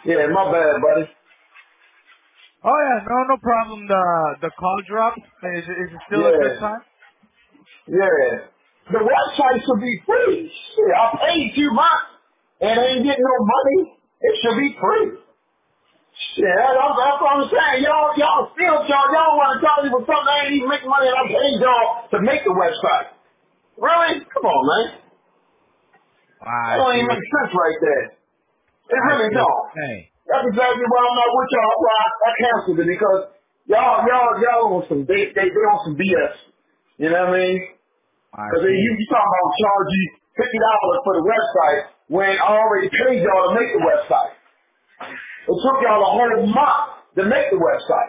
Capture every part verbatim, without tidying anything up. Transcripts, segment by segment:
Yeah, my bad, buddy. Oh yeah, no, no problem. The the call dropped. Is it, is it still a good Yeah, time? yeah. The website should be free. Shit, I paid two months and I ain't getting no money. It should be free. Shit, that's, that's what I'm saying. Y'all, y'all still, y'all, y'all want to tell me for something I ain't even making money and I paid y'all to make the website. Really? Come on, man. That I don't see even what make sense right there. It I really see what don't. you're saying. That's exactly why I'm not with y'all. That's why I, I canceled it because y'all, y'all, y'all on some, they, they, they on some B S. You know what I mean? I Because you, see. you talking about charge you fifty dollars for the website when I already paid y'all to make the website. It took y'all a whole month to make the website.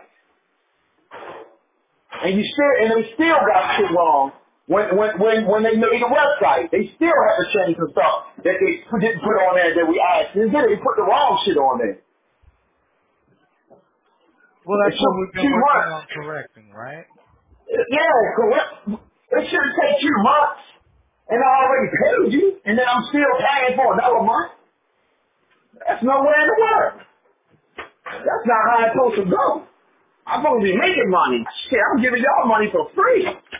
And you still, and they still got shit wrong when, when, when, when they made the website. They still have to change some stuff that they didn't put on there that we asked. They did, they put the wrong shit on there. Well, It that's what took we've been two working months. on correcting, right? Yeah, correct. It shouldn't take two months. And I already paid you, and then I'm still paying for another month. That's nowhere in the world. That's not how it's supposed to go. I'm supposed to be making money. Shit, I'm giving y'all money for free.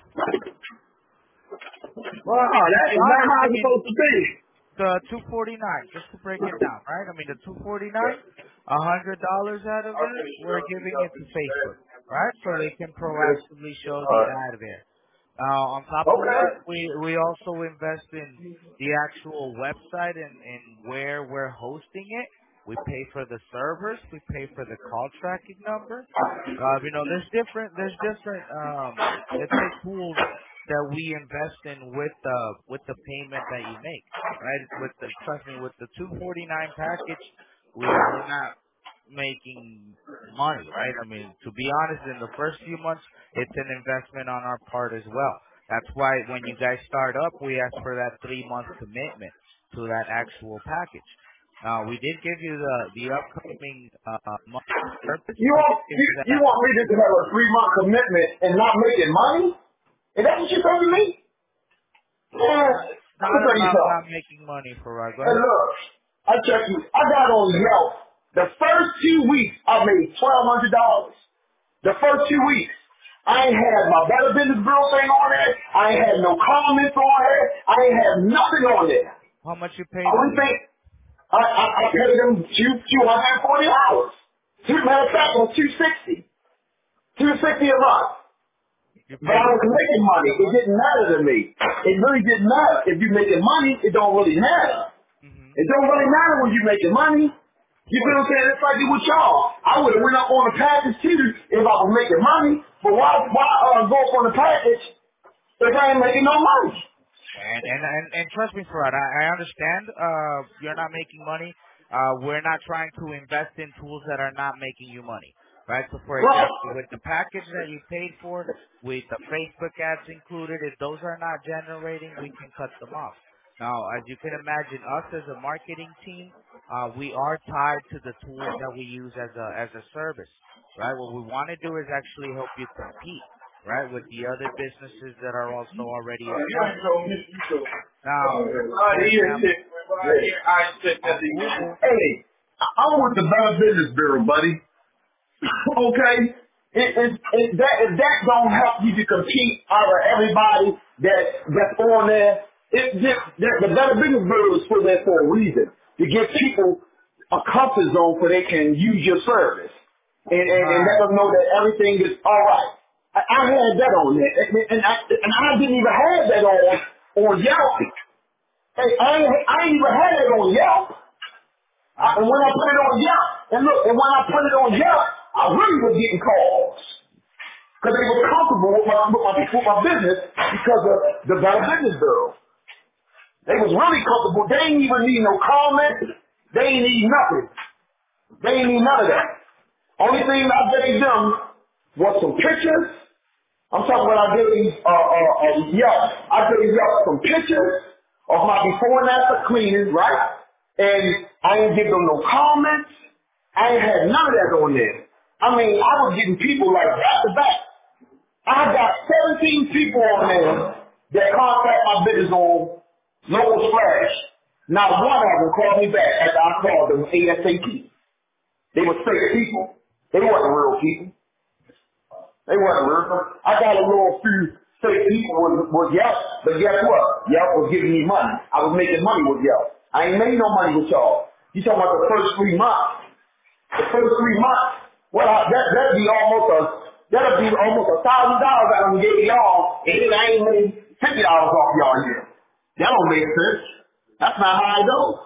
Well, I mean, Oh, to that's be not honest, how I it's mean, supposed to be. the two forty-nine, just to break it down, right? I mean, the two forty-nine, a hundred dollars out of it, we're giving it to Facebook, right? So they can proactively show the Uh, ad there. Uh, on top of okay. that, we we also invest in the actual website and, and where we're hosting it. We pay for the servers. We pay for the call tracking number. Uh, you know, there's different there's different um, let's say tools that we invest in with the with the payment that you make, right? With the trust me, with the two forty-nine package, we we're not making money, right? I mean, to be honest, in the first few months, it's an investment on our part as well. That's why when you guys start up, we ask for that three month commitment to that actual package. Uh, we did give you the the upcoming uh, month service. You We want did give you, you you that. want me to have a three month commitment and not making money? Is that what you're telling me? Man, Uh, it's let me not tell you about not something. making money for us. Go Hey, ahead. look, I check you. I got on Yelp. The first two weeks, I made twelve hundred dollars. The first two weeks, I ain't had my Better Business Bureau thing on there. I ain't had no comments on there. I ain't had nothing on there. How much you paid Only them? thing, I, I, I paid them two two hundred and forty dollars. Two matter of fact, it was two sixty, two sixty a month. You But paid I them was two making sixty money. a It month. didn't matter to me. It really didn't matter. If you're making money, it don't really matter. Mm-hmm. It don't really matter when you're making money. Of You feel course. what I'm saying? It's like it with y'all. I would have went up on the package too if I was making money. But why why uh, go up on the package if I ain't making no money? And and and, and trust me, Farad, I, I understand. Uh, you're not making money. Uh, we're not trying to invest in tools that are not making you money, right? So, for Right. example, with the package that you paid for, with the Facebook ads included, if those are not generating, we can cut them off. Now, as you can imagine, us as a marketing team, uh, we are tied to the tools that we use as a as a service, right? What we want to do is actually help you compete, right, with the other businesses that are also already established. Now, Right for here, example, shit. Right here, I said on nothing. Google, Hey, I'm with the Better Business Bureau, buddy. Okay? It, it, it, that, if that don't help you to compete out of everybody that that's on there, it just, the, the Better Business Bureau is put there for a reason. To give people a comfort zone so they can use your service. And, and, and let right? them know that everything is alright. I, I had that on there. And, and, I, and I didn't even have that on, on Yelp. Hey, I ain't, I ain't even had it on Yelp. I I, and when I understand. put it on Yelp, and look, and when I put it on Yelp, I really was getting calls. Because they were comfortable with my, with my, with my business because of the Better Business Bureau. They was really comfortable. They ain't even need no comment. They ain't need nothing. They ain't need none of that. Only thing I gave them was some pictures. I'm talking about I gave uh, uh, uh, Yelp. I gave Yelp some pictures of my before and after cleaning, right? And I ain't give them no comments. I ain't had none of that on there. I mean, I was getting people like back to back. I got seventeen people on there that contact my business on local slash. Not one of them called me back after I called them ASAP. They were fake people. They wasn't real people. They wasn't real. I got a little few fake people with, with Yelp, but guess what? Yelp was giving me money. I was making money with Yelp. I ain't made no money with y'all. You talking about the first three months. The first three months, well, I, that, that'd be almost a, that'd be almost a thousand dollars I done gave y'all, and then I ain't made fifty dollars off y'all here. That don't make sense. That's not how it goes.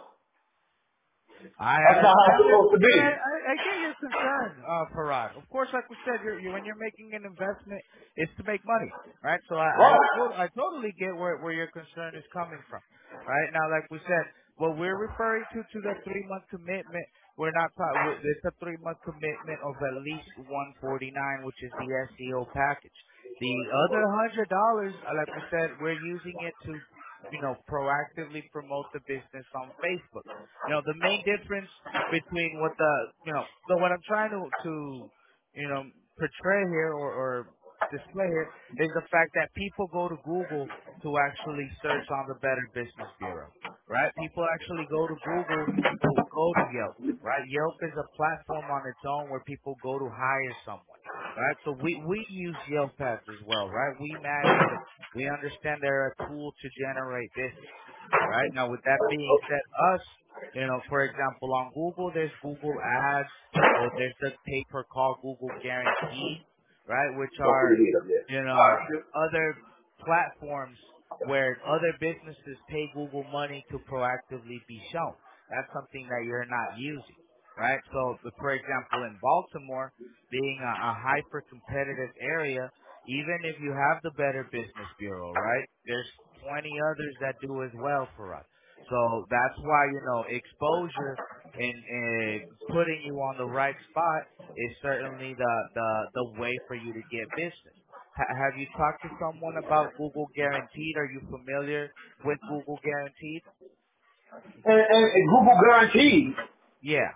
I That's not how it's understand that, supposed to be. and I, I, I get your concern, uh, Farad. Of course, like we said, you're, you when you're making an investment, it's to make money, right? So I, I, Right. to- I totally get where, where your concern is coming from, right? Now, like we said, what we're referring to to the three month commitment, we're not ta- we- it's a three month commitment of at least one forty nine, which is the S E O package. The other hundred dollars, uh, like we said, we're using it to, you know, proactively promote the business on Facebook. You know, the main difference between what the, you know, so what I'm trying to, to, you know, portray here or, or display here is the fact that people go to Google to actually search on the Better Business Bureau, right? People actually go to Google to go to Yelp, right? Yelp is a platform on its own where people go to hire someone, right? So we, we use Yelp ads as well, right? We manage them. We understand they're a tool to generate business, right? Now, with that being said, us, you know, for example, on Google, there's Google Ads or there's the pay-per-call Google Guaranteed, right? Which Don't put are, your head up there. you All know, right. other platforms where other businesses pay Google money to proactively be shown. That's something that you're not using, right? So, but for example, in Baltimore, being a, a hyper-competitive area, even if you have the Better Business Bureau, right? There's twenty others that do as well for us. So that's why, you know, exposure and, and putting you on the right spot is certainly the, the, the way for you to get business. Ha- have you talked to someone about Google Guaranteed? Are you familiar with Google Guaranteed? And, and, and Google guarantees. Yeah.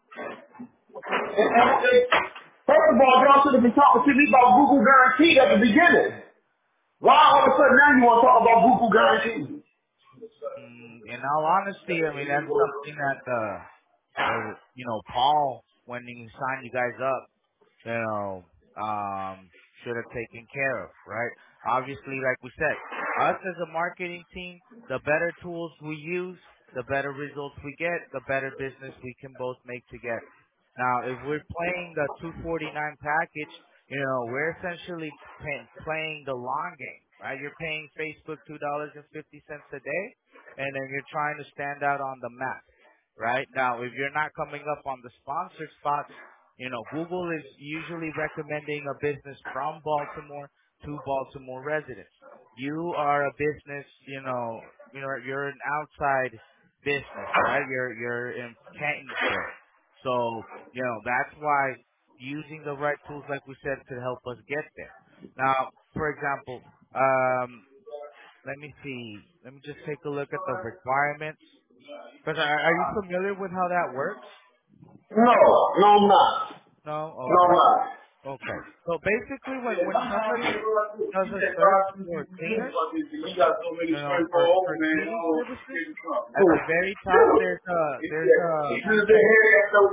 And, and, and, first of all, y'all should have been talking to me about Google guaranteed at the beginning. Why all of a sudden now you want to talk about Google guaranteed? Mm, in all honesty, I mean, that's something that, uh, the, you know, Paul, when he signed you guys up, you know, um, should have taken care of, right? Obviously, like we said, us as a marketing team, the better tools we use, the better results we get, the better business we can both make together. Now, if we're playing the two forty-nine package, you know, we're essentially pay, playing the long game, right? You're paying Facebook two dollars and fifty cents a day, and then you're trying to stand out on the map, right? Now, if you're not coming up on the sponsored spots, you know, Google is usually recommending a business from Baltimore to Baltimore residents. You are a business, you know, you know, you're an outside business, right? You're you're in Catonsville. So, you know, that's why using the right tools, like we said, could help us get there. Now, for example, um, let me see. Let me just take a look at the requirements. Because are, are you familiar with how that works? No, no I'm not. No? No I'm Okay. not. Okay. So basically, when when somebody does a search for cleaners, you know, for for cleaning services, at the very top there's a there's a section.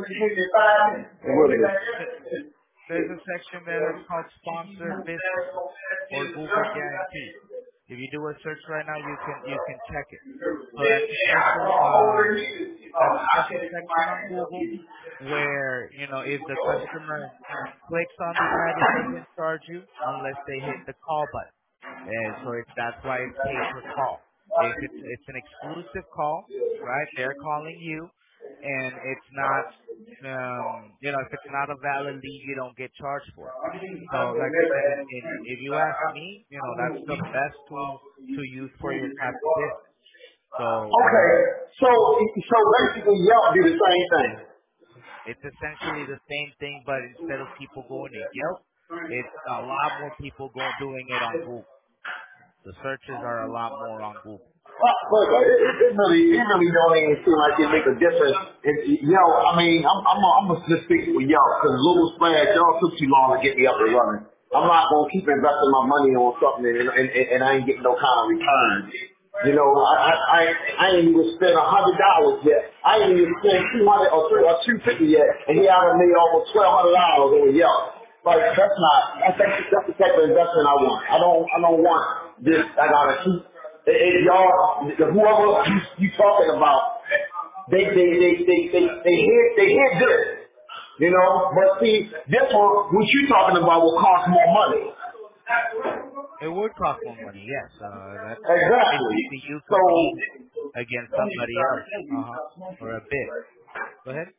There's a section there that's called Sponsored Business or Google Guaranteed. If you do a search right now, you can you can check it. So that's a special um, that's a special section on Google where you know if the customer clicks on the ad, it doesn't charge you unless they hit the call button. And so it's, that's why it's pay per call. If it's it's an exclusive call, right? They're calling you, and it's not, um, you know, if it's not a valid lead, you don't get charged for it. So, like I said, in, in, if you ask me, you know, that's the best tool to use for your type of business. So, Okay, uh, so so basically y'all do the same thing. it's essentially the same thing, but instead of people going to Yelp, it's a lot more people go doing it on Google. The searches are a lot more on Google. Well, but it, it it really, it really don't even seem like it make a difference. If, yo, I mean, I'm, I'm, I'm gonna just speak with y'all because Little Splash, y'all took too long to get me up and running. I'm not gonna keep investing my money on something and, and, and I ain't getting no kind of return. You know, I I I, I ain't even spent a hundred dollars yet. I ain't even spent two hundred or three or two fifty yet, and he out of me almost twelve hundred dollars over Yelp. Like that's not that's that's that's the type of investment I want. I don't I don't want this. I gotta keep. If if y'all, whoever you, you talking about, they they they they they they hit they hit this. You know, but see, this one, what you talking about will cost more money. It would cost more money, yes. Uh, that's Exactly. basically you So, competing against somebody else. Uh huh. Or a bid. Go ahead.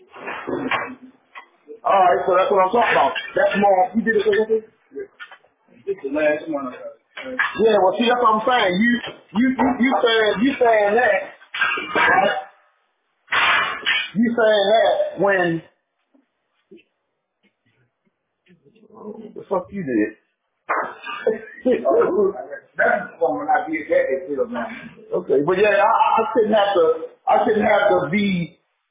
all right, so that's what I'm talking about. That's more. You did it. With it? This the last one. Yeah, well, see, that's what I'm saying. You, you, you, you saying, you saying that, right? You saying that when the fuck you did? That's the one when I did that. It feels man. Okay, but yeah, I, I shouldn't have to. I shouldn't have to be.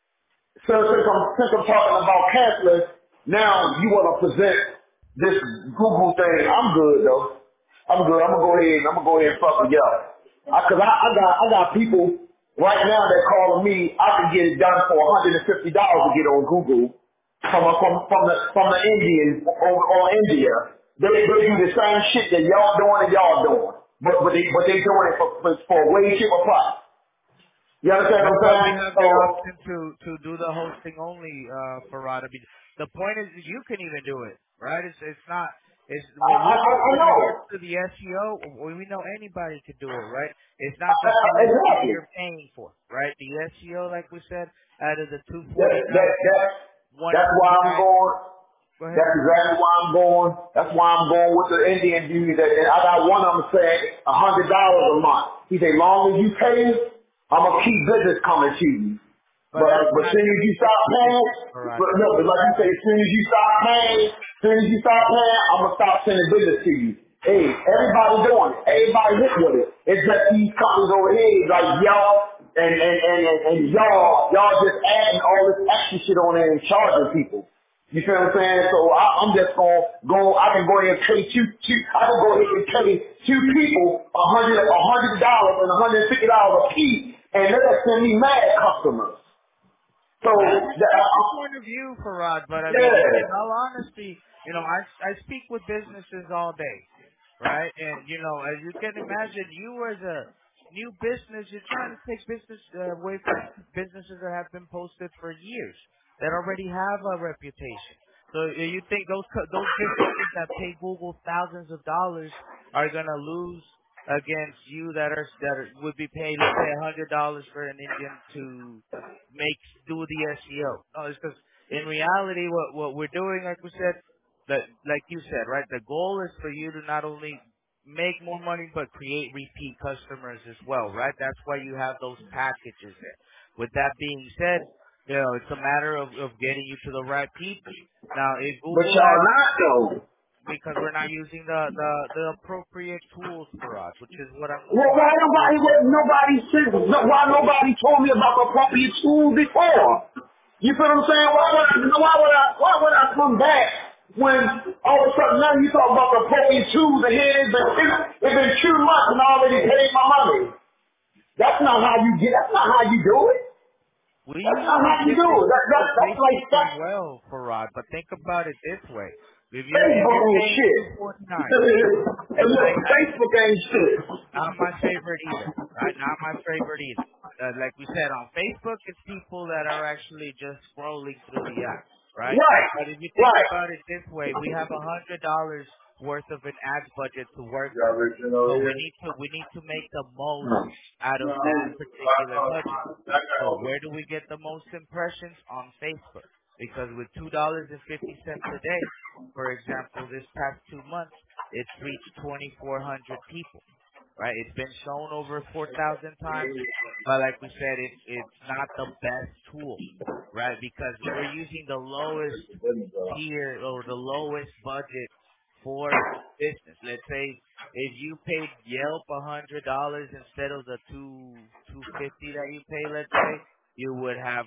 So since I'm, since I'm talking about cashless, now you want to present this Google thing. I'm good though. I'm good. I'm gonna go ahead. I'm gonna go ahead and fuck with y'all. I, Cause I, I got I got people right now that calling me. I can get it done for one hundred fifty dollars to get on Google from a, from from the from the Indians over on India. They they do the same shit that y'all doing and y'all doing, but but they but they doing it for for, for a way cheaper price. You understand what That's I'm why we saying? have So the option to to do the hosting only uh, for Rod. I mean, the point is you can even do it, right? It's it's not. It's I when I, we're I talking I in know. regards to the S E O. We know anybody could do it, right? It's I, not I, just the I- S E O exactly. you're paying for, right? The S E O, like we said, out of the two That, forty that, nine, that, one that's why ninety I'm nine. going. Go ahead. That's exactly why I'm going. That's why I'm going with the Indian dude. That, and I got one of them saying a hundred dollars a month. He say, long as you pay, I'm gonna keep business coming to you. But But that's but not soon going as to you keep stop the paying, business, Rod. but no, but like you say, as soon as you stop paying, as soon as you stop paying, I'm gonna stop sending business to you. Hey, everybody doing it. Everybody hit with it. It's just these companies over here, like y'all and and and and, and y'all, y'all just adding all this extra shit on there and charging people. You feel what I'm saying? So I, I'm just gonna go. I can go ahead and pay two, two. I can go ahead and pay two people a hundred, a hundred dollars and a hundred and fifty dollars a piece, and they'll send me mad customers. So, I that, respect your uh, point of view, Farad, but I mean, in, yeah, in all honesty, you know, I I speak with businesses all day, right? And you know, as you can imagine, you as a new business, you're trying to take business uh, away from businesses that have been posted for years that already have a reputation. So uh, you think those co- those businesses that pay Google thousands of dollars are gonna lose against you that are that are, would be paid, let's say, a hundred dollars for an Indian to make do the S E O. No, it's because in reality, what what we're doing, like we said, that like you said, right? The goal is for you to not only make more money but create repeat customers as well, right? That's why you have those packages there. With that being said, you know, it's a matter of of getting you to the right people. Now, if but Google y'all Ads, not though. because we're not using the the the appropriate tools for us, which is what I'm Well, why trying to. nobody, what, nobody said, no, why nobody told me about the appropriate tools before? You feel what I'm saying? Why would I, why would I, why would I come back when all of a sudden now you talk about the appropriate tools and here it's been, it's been two months and I already paid my money. That's not how you get, that's not how you do it. We That's not usually how you dip do it. into That, that, both that's like, Facebook as that's well for Rod, but think about it this way: if you're if Facebook you're ain't paying shit. two forty nine, And it's look, like that. Facebook ain't shit. Not my favorite either. Right? Not my favorite either. Uh, like we said on Facebook, it's people that are actually just scrolling through the app, right? Right, But if you think right. about it this way, we have a hundred dollars worth of an ads budget to work Y'all with. rich over So we here? need to we need to make the most No. out of No. that particular Uh, budget. that guy So over where do we get the most impressions? On Facebook. Because with two dollars and fifty cents a day, for example, this past two months, it's reached twenty four hundred people, right? It's been shown over four thousand times, but like we said, it's it's not the best tool, right? Because we're using the lowest tier or the lowest budget for business. Let's say if you paid Yelp a hundred dollars instead of the two two fifty that you pay, let's say, you would have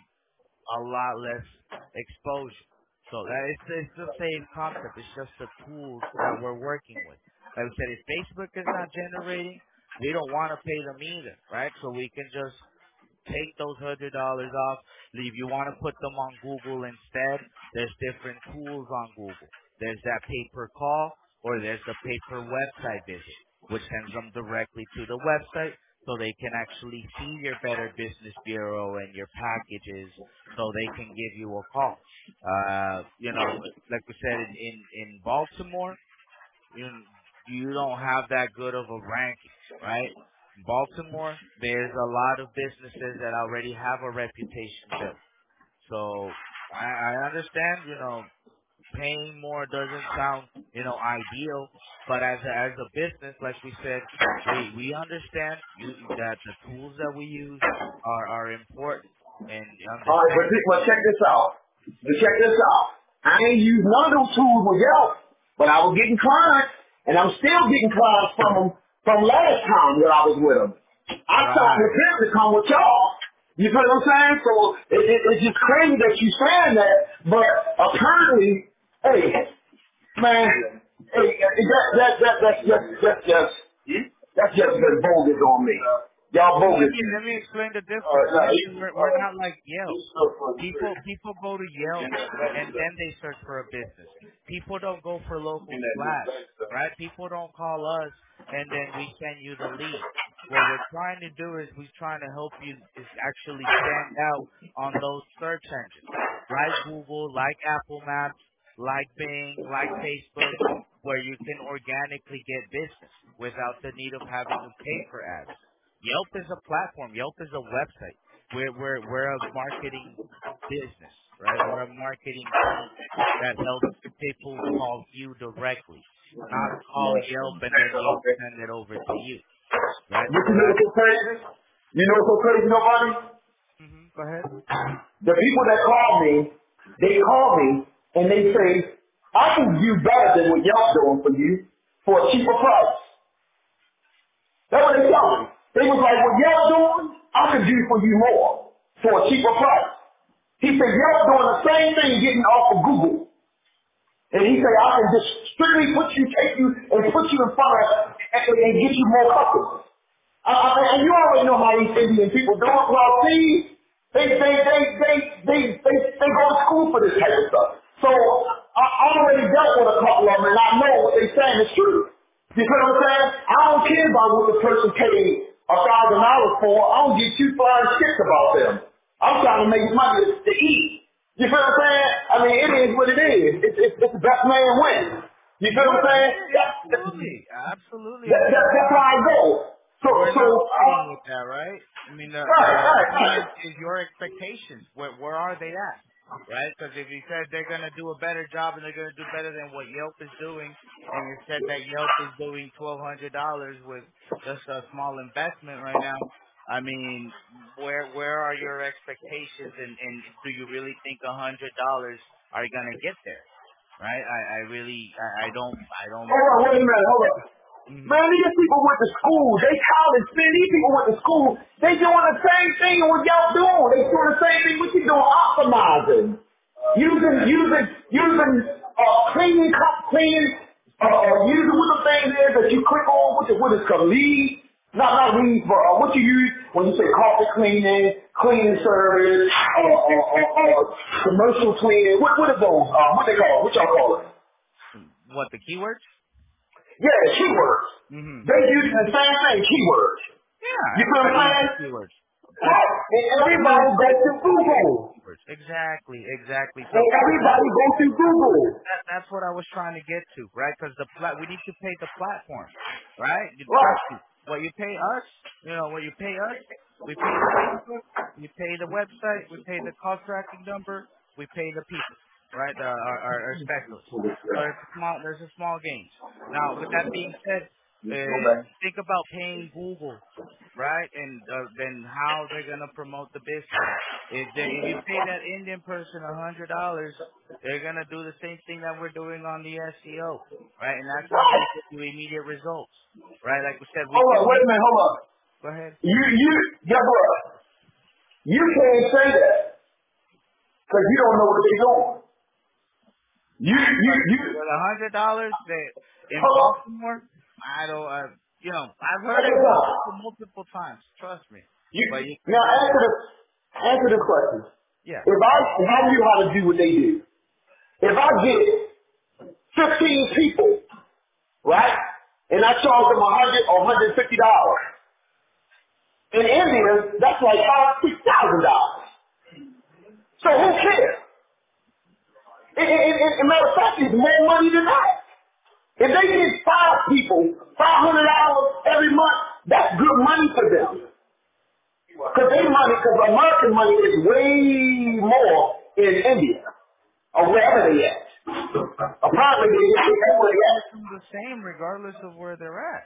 a lot less exposure. So that is it's the same concept. It's just the tools that we're working with. Like I said, if Facebook is not generating, we don't want to pay them either, right? So we can just take those hundred dollars off. If you want to put them on Google instead, there's different tools on Google. There's that paper call or there's the paper website visit, which sends them directly to the website so they can actually see your Better Business Bureau and your packages so they can give you a call. Uh, you know, like we said in, in, in Baltimore, you you don't have that good of a ranking, right? Baltimore, there's a lot of businesses that already have a reputation built. So I, I understand, you know, paying more doesn't sound, you know, ideal, but as a, as a business, like we said, we we understand you that the tools that we use are are important and All right, but, thi- but understanding. check this out. But check this out. I ain't used none of those tools with Yelp, but I was getting clients, and I'm still getting clients from them from last time that I was with them. I thought Right. with them to come with y'all. You feel what I'm saying? So it, it, it's just crazy that you saying that, but apparently, hey, man, hey, that that that that's just that's just that's just been bogus on me. Y'all Well, let bogus. me let me explain the All difference, right, now, right? you, We're all we're right. not like Yelp. You still for the People free. people go to Yelp In that back and stuff. then they search for a business. People don't go for local In that little splash, back stuff. right? People don't call us and then we send you the lead. What we're trying to do is we're trying to help you is actually stand out on those search engines, like Google, like Apple Maps, like Bing, like Facebook, where you can organically get business without the need of having to pay for ads. Yelp is a platform. Yelp is a website. We're we're we're a marketing business, right? We're a marketing team that helps people call you directly, not call Right. Yelp and then Yelp Okay. send it over to you, right? But So you know that. what's so crazy? You know what's so crazy, nobody? Hmm. Go ahead. The people that call me, they call me and they say, I can do better than what y'all doing for you for a cheaper price. That's what they tell me. They was like, what y'all doing, I can do for you more for a cheaper price. He said, y'all doing the same thing getting off of Google. And he said, I can just strictly put you, take you, and put you in front of, and, and get you more customers. Uh, uh, and you already know how these Indian people do it. Well, see, they, they, they, they, they, they, they go to school for this type of stuff. So I, I already dealt with a couple of them, and I know what they're saying is true. You feel what I'm saying? I don't care about what the person paid a thousand dollars for. I don't get two flying shits about them. I'm trying to make money to eat. You feel what I'm saying? I mean, it is what it is. It's, it's, it's the best man wins. You feel what I'm Yeah, saying? yeah, That, that, absolutely, absolutely. that, I mean, we're that's not how I go. So, we're so, not uh, fighting with that, right? I mean, the right, the right, key right. is, is your expectations. Where where are they at, right? Because if you said they're gonna do a better job and they're gonna do better than what Yelp is doing, and you said that Yelp is doing twelve hundred dollars with just a small investment right now, I mean, where where are your expectations, and and do you really think a hundred dollars are gonna get there, right? I I really I, I don't I don't. Hold on, wait a minute, hold on. Mhm. Man, these people went to school. They college, man, these people went to school. They doing the same thing what y'all doing. They doing the same thing what you doing, optimizing. Using, using, using, uh, cleaning, cup clean, uh, uh, using what the thing is that you click on, what, the, what is called lead. Not, not lead, but uh, what you use when you say carpet cleaning, cleaning service, uh, uh, uh, uh, commercial cleaning. What, what are those? Uh, what they call it? What y'all call it? What, the keywords? Yeah, keywords. Mhm. They use the same thing, keywords. Yeah, You feel what everybody I'm uses saying? keywords. But Right. And real everybody go estate to is creating Google. keywords. Exactly, exactly. And So everybody go to Google. that, that's what I was trying to get to, right? Because the plat we need to pay the platform, right? You, Right. trust me. What you pay us, you know, what you pay us, we pay the Facebook, we pay the website, we pay the call tracking number, we pay the people, right? The, our, our, our specialists. So there's a small, there's a small gains. Now, with that being said, Go uh, back. think about paying Google, right? And uh, then how they're gonna promote the business. If they, if you pay that Indian person a hundred dollars, they're gonna do the same thing that we're doing on the S E O, right? And that's not Right. gonna give you immediate results, right? Like we said, we Hold on, can wait make. a minute, hold on. Go ahead. You, you, guess what? You can't say that. Because you don't know what they're doing. You, you, But you, with a hundred dollars that in hold on. Baltimore, I don't. Uh, You know, I've heard Okay, it multiple, now, multiple times. Trust me. you, But you can now go answer ahead. the, answer the question. Yeah. If I, if I knew how to do what they do, if I get fifteen people, right, and I charge them a hundred or one hundred fifty dollars, in India, that's like five, six thousand dollars. So who cares? In, in, in, in matter of fact, it's more money than that. If they get five people, five hundred dollars every month, that's good money for them. Because they money, because American money is way more in India or wherever they at. But Apparently, they, they get they, it they where they at. charge them the same regardless of where they're at.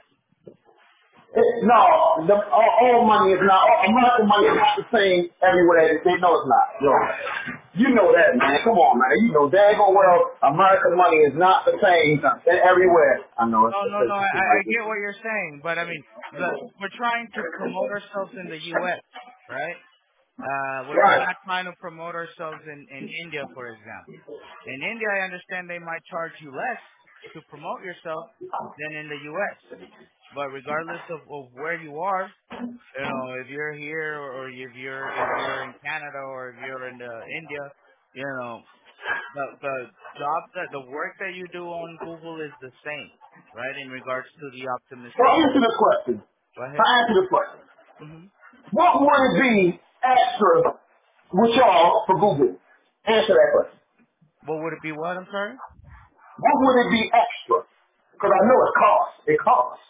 It- No, the, all, all money is not. All, American money is not the same everywhere. They know it's not. No. You know that, man. Come on, man. You know daggone well American money is not the same everywhere. I know it's No, the no, no. places I, it I might be. get what you're saying, but I mean, the, we're trying to promote ourselves in the U S, right? Uh, we're, we're Right. not trying to promote ourselves in, in India, for example. In India, I understand they might charge you less to promote yourself than in the U S. But regardless of, of where you are, you know, if you're here or if you're if you're in Canada or if you're in uh, India, you know, the the job that the work that you do on Google is the same, right? In regards to the So optimization. answer the question. Go So ahead. answer the question. hmm What would it be extra with y'all for Google? Answer that question. What would it be? What? I'm sorry. What would it be extra? Because I know it costs. It costs.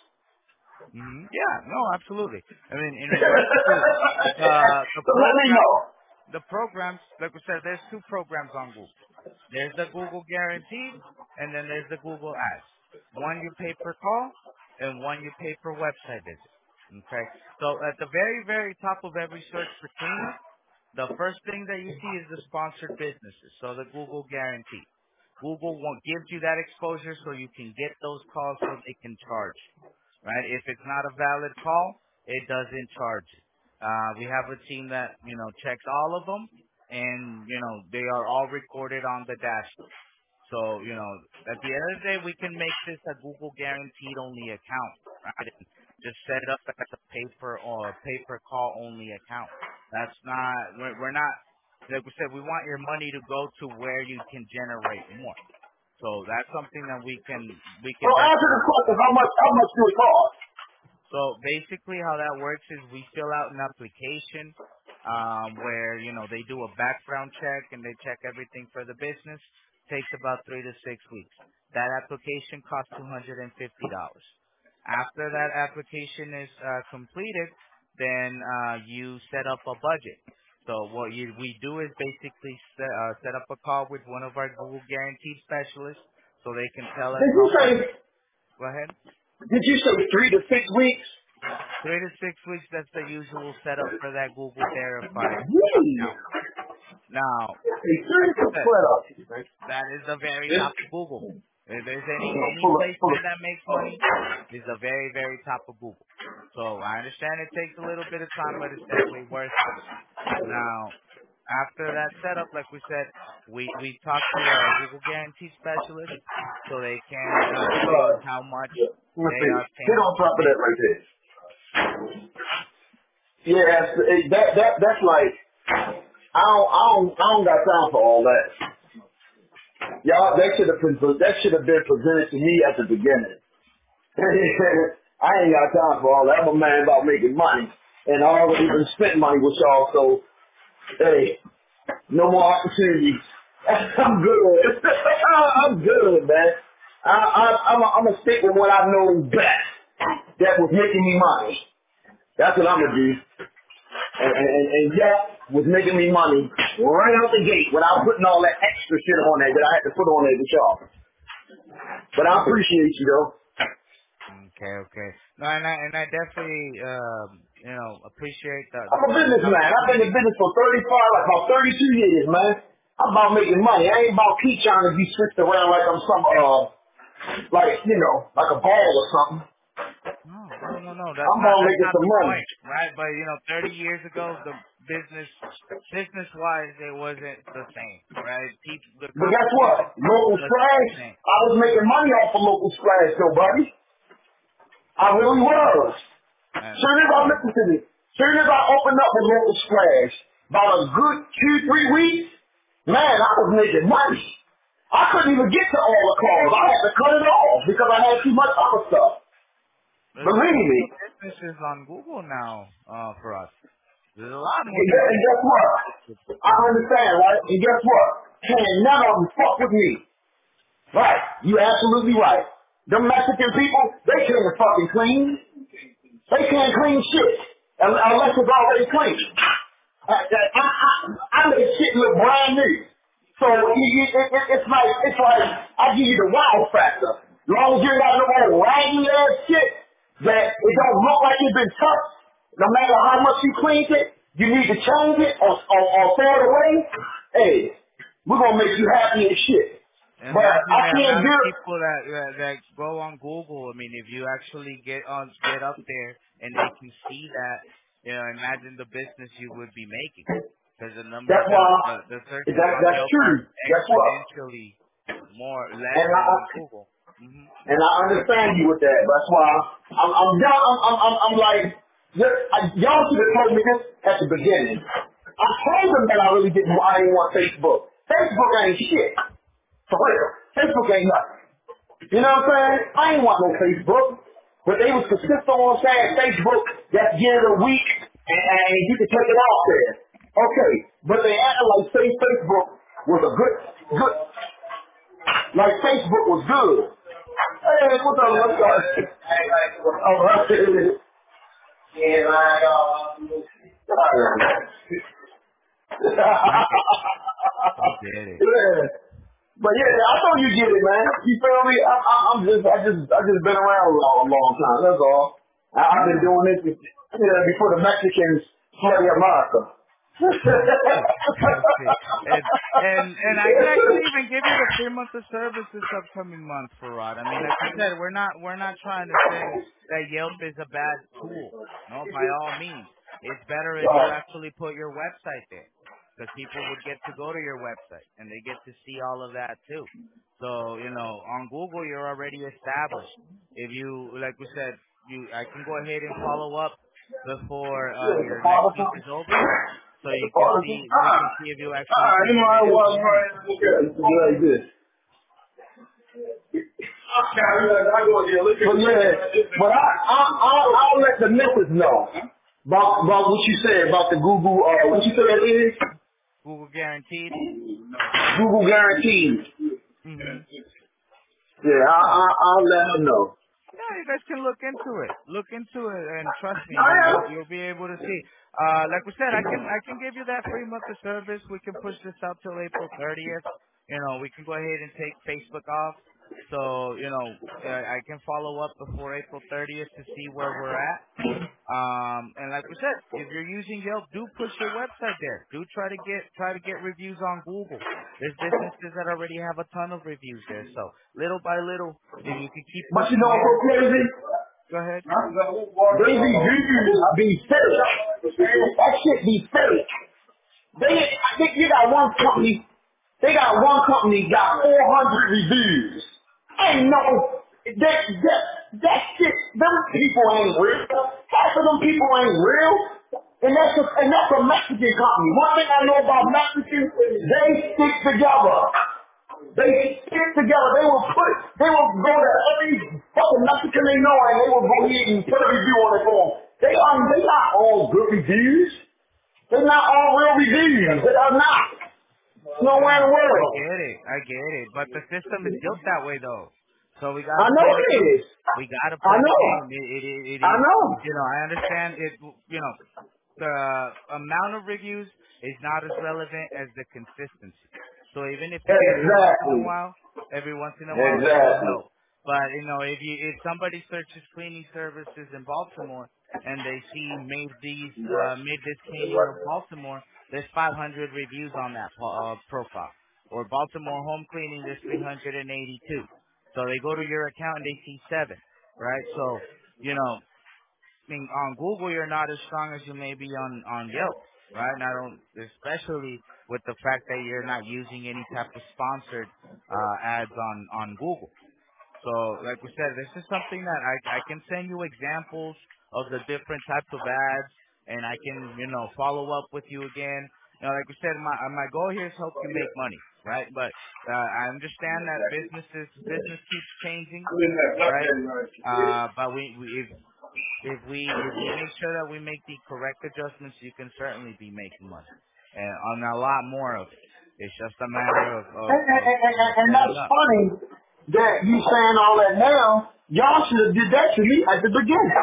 hmm Yeah. No. Absolutely. I mean, in regards to the the so let me program, know. the programs, like we said, there's two programs on Google. There's the Google Guaranteed, and then there's the Google Ads. One you pay per call, and one you pay per website visit. Okay. So at the very, very top of every search for cleaning, the first thing that you see is the sponsored businesses. So the Google Guarantee. Google won't gives you that exposure so you can get those calls so they can charge. Right? If it's not a valid call, it doesn't charge it. Uh, we have a team that, you know, checks all of them and, you know, they are all recorded on the dashboard. So, you know, at the end of the day, we can make this a Google guaranteed only account, right? And just set it up as a pay per or pay per call only account. That's not, we're, we're not, like we said, we want your money to go to where you can generate more. So that's something that we can, we So can answer the definitely. question. How much? How much do it cost? So basically how that works is we fill out an application um, where, you know, they do a background check and they check everything for the business. Takes about three to six weeks. That application costs two hundred fifty dollars. After that application is uh, completed, then uh, you set up a budget. So what you, we do is basically set, uh, set up a call with one of our Google Guaranteed specialists so they can tell us Did you how say? much. Go ahead. Did you say three to six weeks? Three to six weeks, that's the usual setup for that Google verified Yee. account. Now, Hey, three like to I six. said, Spread up. that is the very This? top of Google. If there's any, any Pull up. Pull placement up. that makes money, it's the very, very top of Google. So I understand it takes a little bit of time, but it's definitely worth it. Now, after that setup, like we said, we, we talk to a Google Guarantee specialist so they can uh, tell you Uh, how much yeah. Let me they see. are Hit paying on per top of that business. right there. Yeah, it's- that that that's like I don't I don't I don't got time for all that. Y'all, that should have been that should have been presented to me at the beginning. I ain't got time for all that. I'm a man about making money, and I already been spent money with y'all. So hey, no more opportunities. I'm good. I'm good, man. I, I, I'm a, I'm a stick with what I know best. That was making me money. That's what I'm gonna do. And, and, and, and that was making me money right out the gate without putting all that extra shit on there that I had to put on there with y'all. But I appreciate you though. Okay, okay. No, and I and I definitely um, you know appreciate the I'm a the businessman. I've been in opportunity. business for thirty-five, like about thirty-two years, man. I'm about making money. I ain't about keep trying to be switched around like I'm some, uh, like, you know, like a ball or something. No, no, no, no. That's I'm not about that's making not some the money. point, right? But you know, thirty years ago, the business business wise, it wasn't the same, right? People, the But guess competition what? Local wasn't the splash. same. I was making money off of local splash though, buddy. I really was. And Soon as I okay, listened to this, soon as I opened up the local splash, about a good two, three weeks, man, I was making money. I couldn't even get to all the calls. I had to cut it off because I had too much other stuff. there's Believe plenty me. of businesses on Google now uh, for us. There's a lot more And guess, and guess businesses. what? I Mm-hmm. understand, right? And guess what? Can't none of them fuck with me. Right. You absolutely right. Them Mexican people, they can't fucking clean. They can't clean shit un- unless it's already clean. I, I, I, I make shit look brand new. So it, it, it, it's like it's like I give you the wow factor. As long as you ain't got no more raggedy ass shit that it don't look like it's been touched, no matter how much you cleaned it, you need to change it or, or, or throw it away. Hey, we're gonna make you happy as shit. But Imagine I the can't amount do of it. people that, that that go on Google. I mean, if you actually get on, get up there, and they can see that, you know, imagine the business you would be making, because the number, That's the, why the the searches that, on that's Yelp are true. Guess what? exponentially more less And than on I Google. Hmm. And I understand you with that. That's why I'm, I'm down. I'm, I'm, I'm, I'm like, y- I- y'all should have told me this at the beginning. I told them that I really didn't. I didn't want Facebook. Facebook ain't shit. For real. Facebook ain't nothing. You know what I'm saying? I ain't want no Facebook. But they was consistent on saying Facebook, that's the end of the week, and, and you can take it off there. Okay. But they acted like say Facebook was a good, good, like Facebook was good. Hey, what's up, what's up? Hey, like, all right. Yeah, like, uh, I get, I get it. yeah. But yeah, I know you get it, man. You feel me? I, I, I'm just, I just, I just been around a long, long time. That's all. I, I've been Yeah. doing this, yeah, before the Mexicans slay America. Okay, okay. And and and I can actually even give you the free month of service this upcoming month for Rod. I mean, like we said, we're not we're not trying to say that Yelp is a bad tool. No, by all means, it's better if you Right. actually put your website there, because people would get to go to your website and they get to see all of that too. So you know, on Google, you're already established. If you, like we said, you I can go ahead and follow up before uh, Yeah, the your next father month son. is over, so The you can father son. see, we Ah. can see if you actually Ah, you know, I generated was some money. right. Look like this. But yeah, but I, I, I'll, I'll let the missus know about, about what you said about the Google, uh, what you said it is? Google guaranteed. Google guarantees. Hmm. Yeah, I, Yeah. I, I'll let her know. Yeah, you guys can look into it. Look into it, and trust me, I you am. you'll you'll be able to see. Uh, like we said, I can I can give you that free month of service. We can push this out till April thirtieth. You know, we can go ahead and take Facebook off. So you know, uh, I can follow up before April thirtieth to see where we're at. Um, and like we said, if you're using Yelp, do push your website there. Do try to get try to get reviews on Google. There's businesses that already have a ton of reviews there. So little by little, if you can keep But you pushing know what's there, so crazy? go ahead. They be views be fake. That shit be fake. They, I think you got one company, they got one company got four hundred reviews. Ain't no, that, that, that shit, them people ain't real. Half of them people ain't real. And that's a, and that's a Mexican company. One thing I know about Mexicans, they stick together. They stick together. They will put, they will go to every fucking Mexican they know and they will go ahead and put a review on it for them. They are, they not all good reviews. They're not all real reviews. They are not. Nowhere in Yeah, the I world. get it. I get it. But the system is built that way though. So we I gotta know play the it game. is. We gotta I play the know. game. It, it, it, it I is, know. you know, I understand it, you know, the amount of reviews is not as relevant as the consistency. So even if you get every once in a Exactly. while, every once in a while, it'll Exactly. help. But you know, if you if somebody searches cleaning services in Baltimore and they see made these uh, made this cleaning of Baltimore, there's five hundred reviews on that po- uh, profile. Or Baltimore home cleaning, there's three hundred eighty-two. So they go to your account and they see seven, right? So you know, I mean, on Google, you're not as strong as you may be on on Yelp, right? And I don't, especially with the fact that you're not using any type of sponsored uh, ads on on Google. So, like we said, this is something that I I can send you examples of the different types of ads, and I can you know follow up with you again. You know, like we said, my uh, my goal here is help you make money, right? But uh, I understand that businesses business keeps changing, right? Uh, but we, we if if we if we make sure that we make the correct adjustments, you can certainly be making money, and on a lot more of it. It's just a matter of of, And, and, of and, you know and, and setting that's up. funny that you saying all that now. Y'all should have did that to me at the beginning.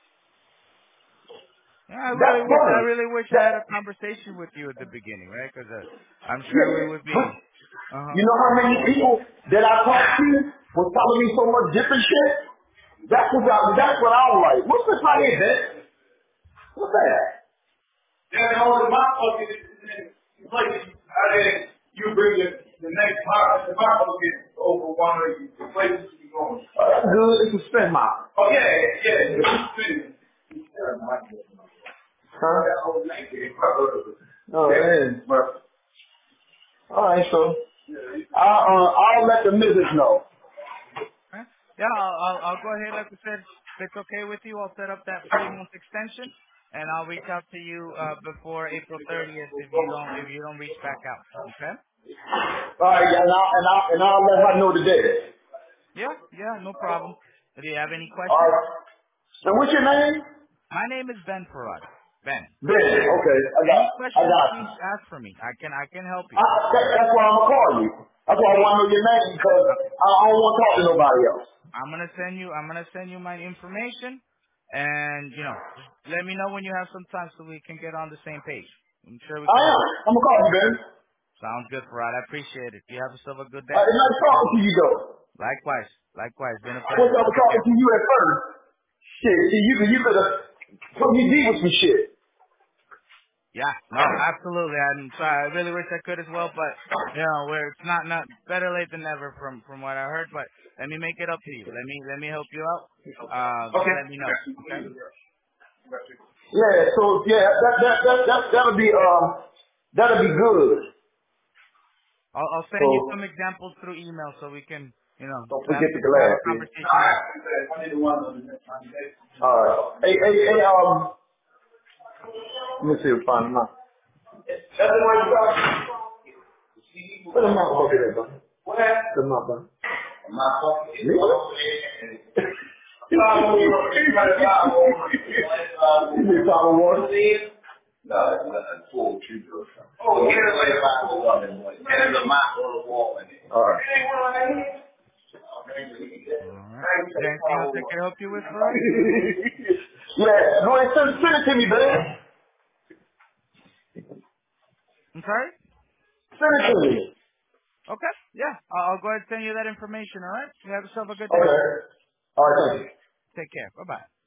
Yeah, I That's really wish I funny. really wish I That, had a conversation with you at the beginning, right? Because uh, I'm sure yeah, we would but be. Uh huh. you know how many people that I talked to was telling me so much different shit? That's what I, that's what I was like. What's this right here, man? What's that? Yeah, no, in my pocket, it's like, I mean, you bring the, the next part, the my pocket over one of the places you going. Oh, that's good. It's a spin mile. Oh, yeah, yeah, it's a spin. Huh? Oh, man. But, all right, so I'll, uh, I'll let the missus know. Okay. Yeah, I'll, I'll I'll go ahead. Like I said, if it's okay with you, I'll set up that three month extension, and I'll reach out to you uh, before April thirtieth if you don't if you don't reach back out. Okay. All right, yeah, and I'll, and I'll, and I'll let her know today. Yeah. Yeah. No problem. Do you have any All questions? right. And what's your name? My name is Ben Farad. Ben. Ben. Okay, I got, Any I questions, got you. please ask for me. I can I can help I, you. that, that's why I'm gonna call you. That's why I Hey, want to know your name because I, I, I don't want to talk to nobody else. I'm gonna send you I'm gonna send you my information, and you know just let me know when you have some time so we can get on the same page. I'm sure we I can am. help. I'm gonna call you, Ben. Sounds good, Farad. I appreciate it. You have yourself a good Uh, day. it's nice Okay. talking to you though. Likewise. Likewise. Been a I wish pleasure. I was Take talking care. to you at first. Shit, see, you could, you could have put me deep with some shit. Yeah. No, absolutely. I'm sorry. I really wish I could as well, but you know, where it's not not better late than never from from what I heard. But let me make it up to you. Let me let me help you out. Uh, just Okay. let me know. Okay. Yeah, so yeah, that that that that that'll be um that'll be good. I'll, I'll So send you some examples through email so we can, you know, don't have forget the have glass, a man. conversation there. All right. Hey, hey, hey, um, let me see if I find mine. That's the one you got. Where the motherfucker at, bro? What happened? The motherfucker. Motherfucker? Me? You need bottle of water? No, it's a full tube or something. Oh, yeah, it's like a bottle of water. There's a bottle of water in it. All right. All right. Is there anything else I can help you with, Farad? Yeah, go ahead, send, send it to me, man. I'm sorry? Send it to me. Okay. Yeah. I'll, I'll go ahead and send you that information, all right? You have yourself a good day. Okay. All right, thank you. Take care. Bye-bye.